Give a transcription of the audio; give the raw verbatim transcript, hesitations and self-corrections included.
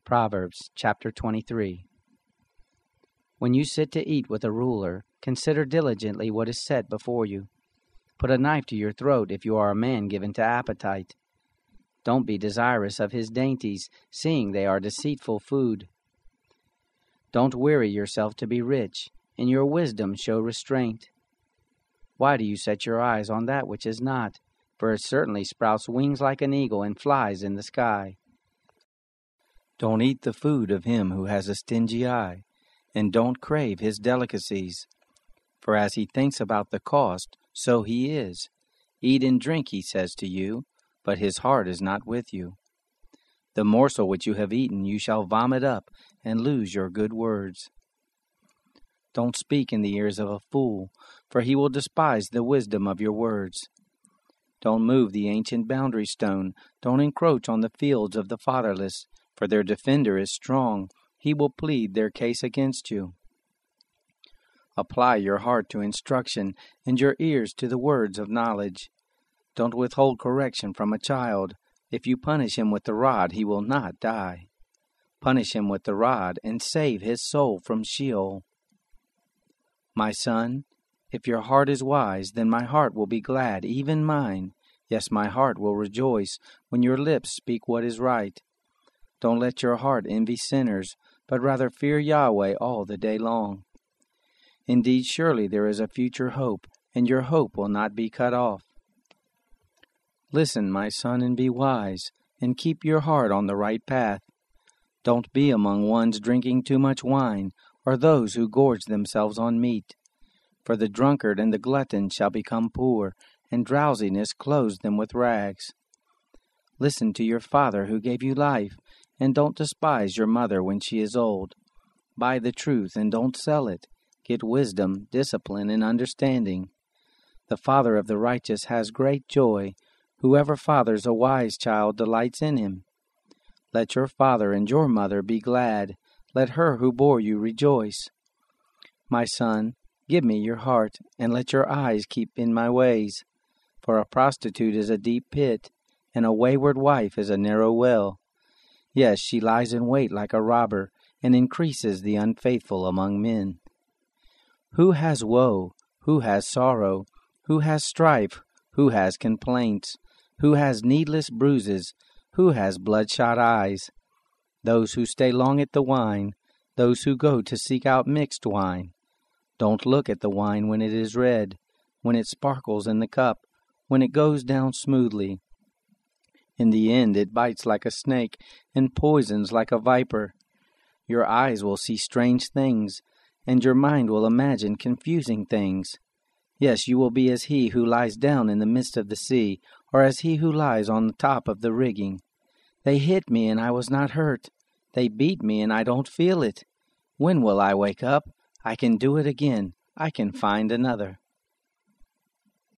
Proverbs chapter twenty-three. When you sit to eat with a ruler, consider diligently what is set before you. Put a knife to your throat if you are a man given to appetite. Don't be desirous of his dainties, seeing they are deceitful food. Don't weary yourself to be rich. In your wisdom show restraint. Why do you set your eyes on that which is not? For it certainly sprouts wings like an eagle and flies in the sky. Don't eat the food of him who has a stingy eye, and don't crave his delicacies. For as he thinks about the cost, so he is. Eat and drink, he says to you, but his heart is not with you. The morsel which you have eaten you shall vomit up, and lose your good words. Don't speak in the ears of a fool, for he will despise the wisdom of your words. Don't move the ancient boundary stone, don't encroach on the fields of the fatherless, for their defender is strong, he will plead their case against you. Apply your heart to instruction, and your ears to the words of knowledge. Don't withhold correction from a child. If you punish him with the rod, he will not die. Punish him with the rod, and save his soul from Sheol. My son, if your heart is wise, then my heart will be glad, even mine. Yes, my heart will rejoice when your lips speak what is right. Don't let your heart envy sinners, but rather fear Yahweh all the day long. Indeed, surely there is a future hope, and your hope will not be cut off. Listen, my son, and be wise, and keep your heart on the right path. Don't be among ones drinking too much wine, or those who gorge themselves on meat. For the drunkard and the glutton shall become poor, and drowsiness clothes them with rags. Listen to your father who gave you life, and don't despise your mother when she is old. Buy the truth and don't sell it. Get wisdom, discipline, and understanding. The father of the righteous has great joy. Whoever fathers a wise child delights in him. Let your father and your mother be glad. Let her who bore you rejoice. My son, give me your heart, and let your eyes keep in my ways. For a prostitute is a deep pit, and a wayward wife is a narrow well. Yes, she lies in wait like a robber, and increases the unfaithful among men. Who has woe? Who has sorrow? Who has strife? Who has complaints? Who has needless bruises? Who has bloodshot eyes? Those who stay long at the wine, those who go to seek out mixed wine. Don't look at the wine when it is red, when it sparkles in the cup, when it goes down smoothly. In the end it bites like a snake, and poisons like a viper. Your eyes will see strange things, and your mind will imagine confusing things. Yes, you will be as he who lies down in the midst of the sea, or as he who lies on the top of the rigging. They hit me, and I was not hurt. They beat me, and I don't feel it. When will I wake up? I can do it again. I can find another.